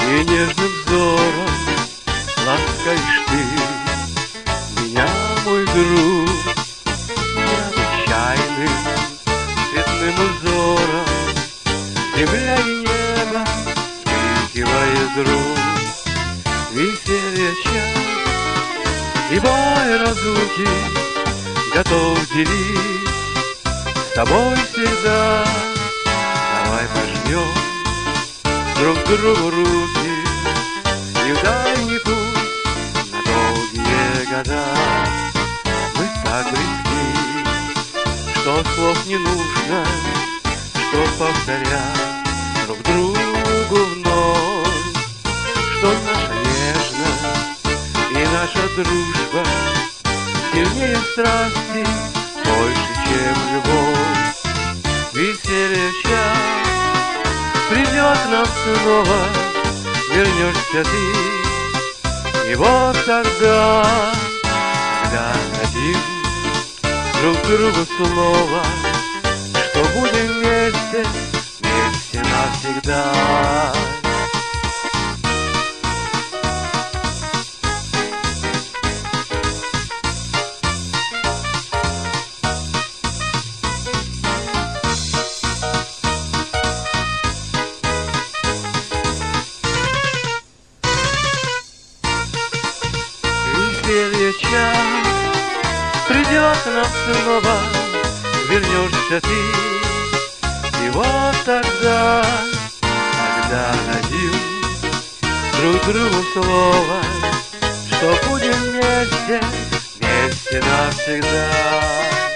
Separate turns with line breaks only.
И нежным взором ласкаешь ты меня, мой друг, необычайным цветным узором. Земля и небо вскрикивает вдруг, веселье час и бой разлуки готов делить с тобой всегда. Давай пожмем друг другу руки и в дальний путь на долгие года. Мы так близки, что слов не нужно, что повторять друг другу вновь, что наша нежность и наша дружба сильнее страсти, больше, чем любовь. Веселье час придет к нам снова, вернешься ты, и вот тогда, когда дадим друг другу слово, что будем вместе, вместе навсегда. Веселье час придет к нам снова, вернешься ты, и вот тогда, когда дадим друг другу слово, что будем вместе, вместе навсегда.